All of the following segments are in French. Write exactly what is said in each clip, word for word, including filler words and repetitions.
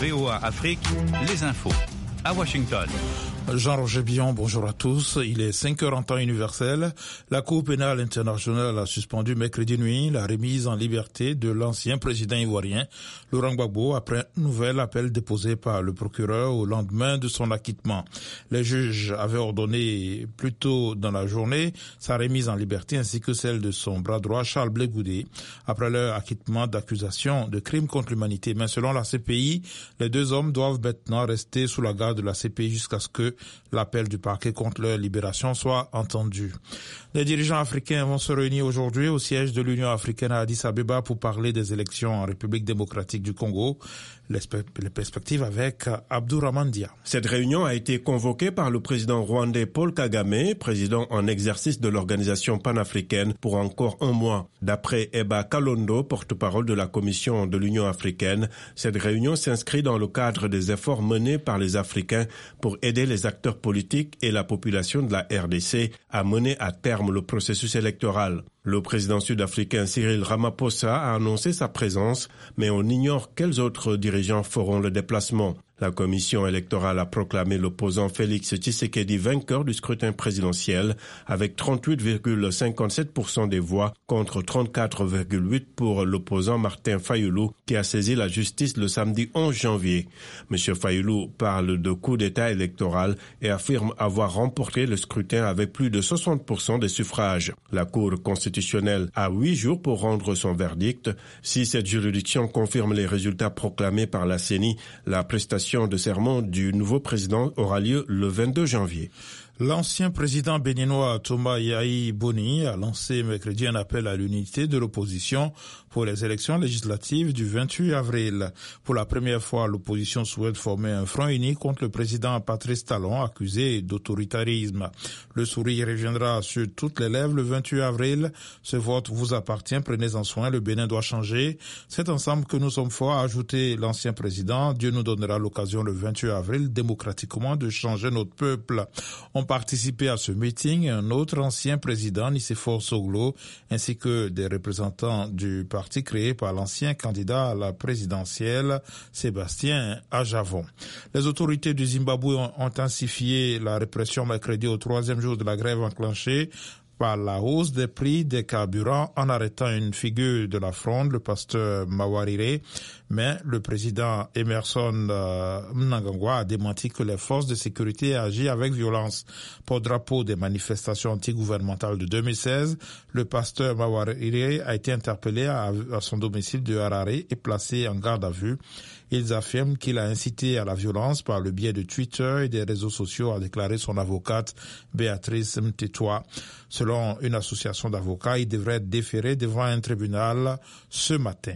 V O A Afrique, les infos. À Washington. Jean-Roger Billon, bonjour à tous. Il est cinq heures en temps universel. La Cour pénale internationale a suspendu mercredi nuit la remise en liberté de l'ancien président ivoirien Laurent Gbagbo après un nouvel appel déposé par le procureur au lendemain de son acquittement. Les juges avaient ordonné plus tôt dans la journée sa remise en liberté ainsi que celle de son bras droit Charles Blé Goudé après leur acquittement d'accusations de crimes contre l'humanité. Mais selon la C P I, les deux hommes doivent maintenant rester sous la garde de la C P I jusqu'à ce que l'appel du parquet contre leur libération soit entendu. Les dirigeants africains vont se réunir aujourd'hui au siège de l'Union africaine à Addis Abeba pour parler des élections en République démocratique du Congo. Les, les perspectives avec Abdourahmane Dia. Cette réunion a été convoquée par le président rwandais Paul Kagame, président en exercice de l'organisation panafricaine, pour encore un mois. D'après Eba Kalondo, porte-parole de la Commission de l'Union africaine, cette réunion s'inscrit dans le cadre des efforts menés par les Africains pour aider les acteurs politiques et la population de la R D C à mener à terme le processus électoral. Le président sud-africain Cyril Ramaphosa a annoncé sa présence, mais on ignore quels autres dirigeants feront le déplacement. La commission électorale a proclamé l'opposant Félix Tshisekedi vainqueur du scrutin présidentiel avec trente-huit virgule cinquante-sept pour cent des voix contre trente-quatre virgule huit pour cent pour l'opposant Martin Fayulu qui a saisi la justice le samedi onze janvier. M. Fayulu parle de coup d'État électoral et affirme avoir remporté le scrutin avec plus de soixante pour cent des suffrages. La Cour constitutionnelle a huit jours pour rendre son verdict. Si cette juridiction confirme les résultats proclamés par la C E N I, la prestation de serment du nouveau président aura lieu le vingt-deux janvier. L'ancien président béninois Thomas Yahi Boni a lancé mercredi un appel à l'unité de l'opposition pour les élections législatives du vingt-huit avril. Pour la première fois, l'opposition souhaite former un front uni contre le président Patrice Talon, accusé d'autoritarisme. Le sourire reviendra sur toutes les lèvres le vingt-huit avril. Ce vote vous appartient, prenez-en soin, le Bénin doit changer. C'est ensemble que nous sommes forts, a ajouté l'ancien président. Dieu nous donnera l'occasion le vingt-huit avril, démocratiquement, de changer notre peuple. On participé à ce meeting un autre ancien président, Nicéphore Soglo, ainsi que des représentants du parti créé par l'ancien candidat à la présidentielle, Sébastien Ajavon. Les autorités du Zimbabwe ont intensifié la répression mercredi au troisième jour de la grève enclenchée par la hausse des prix des carburants en arrêtant une figure de la fronde, le pasteur Mawarire. Mais le président Emerson euh, Mnangagwa a démenti que les forces de sécurité agissent avec violence. Porte-drapeau des manifestations antigouvernementales de deux mille seize, le pasteur Mawarire a été interpellé à, à son domicile de Harare et placé en garde à vue. Ils affirment qu'il a incité à la violence par le biais de Twitter et des réseaux sociaux, a déclaré son avocate Béatrice Mtetwa. Selon une association d'avocats, il devrait être déféré devant un tribunal ce matin.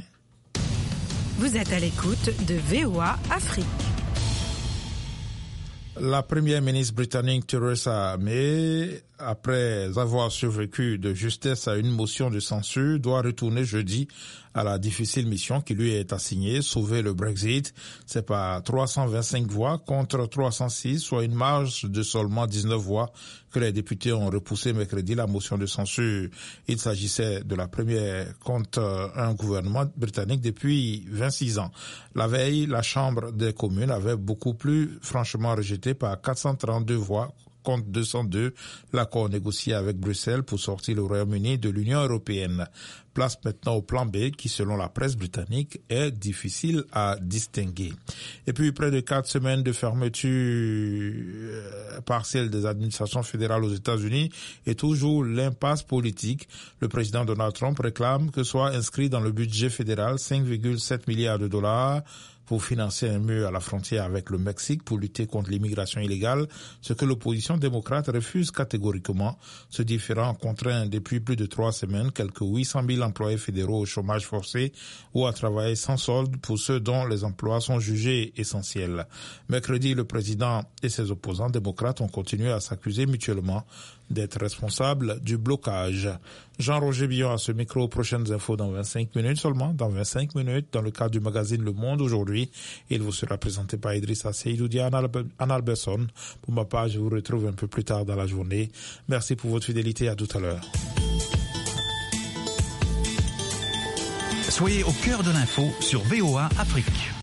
Vous êtes à l'écoute de V O A Afrique. La première ministre britannique Theresa May, après avoir survécu de justesse à une motion de censure, doit retourner jeudi à la difficile mission qui lui est assignée, sauver le Brexit. C'est par trois cent vingt-cinq voix contre trois cent six, soit une marge de seulement dix-neuf voix que les députés ont repoussé mercredi la motion de censure. Il s'agissait de la première contre un gouvernement britannique depuis vingt-six ans. La veille, la Chambre des communes avait beaucoup plus franchement rejeté par quatre cent trente-deux voix contre deux cent deux l'accord négocié avec Bruxelles pour sortir le Royaume-Uni de l'Union européenne. Place maintenant au plan B qui, selon la presse britannique, est difficile à distinguer. Et puis, près de quatre semaines de fermeture partielle des administrations fédérales aux États-Unis et toujours l'impasse politique. Le président Donald Trump réclame que soit inscrit dans le budget fédéral cinq virgule sept milliards de dollars pour financer un mur à la frontière avec le Mexique pour lutter contre l'immigration illégale, ce que l'opposition démocrate refuse catégoriquement. Ce différend contraint depuis plus de trois semaines quelques huit cent mille employés fédéraux au chômage forcé ou à travailler sans solde pour ceux dont les emplois sont jugés essentiels. Mercredi, le président et ses opposants démocrates ont continué à s'accuser mutuellement d'être responsables du blocage. Jean-Roger Billon à ce micro, prochaines infos dans vingt-cinq minutes seulement, dans vingt-cinq minutes, dans le cadre du magazine Le Monde aujourd'hui. Il vous sera présenté par Idrissa Seydoudia Anne Alberson. Pour ma part, je vous retrouve un peu plus tard dans la journée. Merci pour votre fidélité, à tout à l'heure. Soyez au cœur de l'info sur V O A Afrique.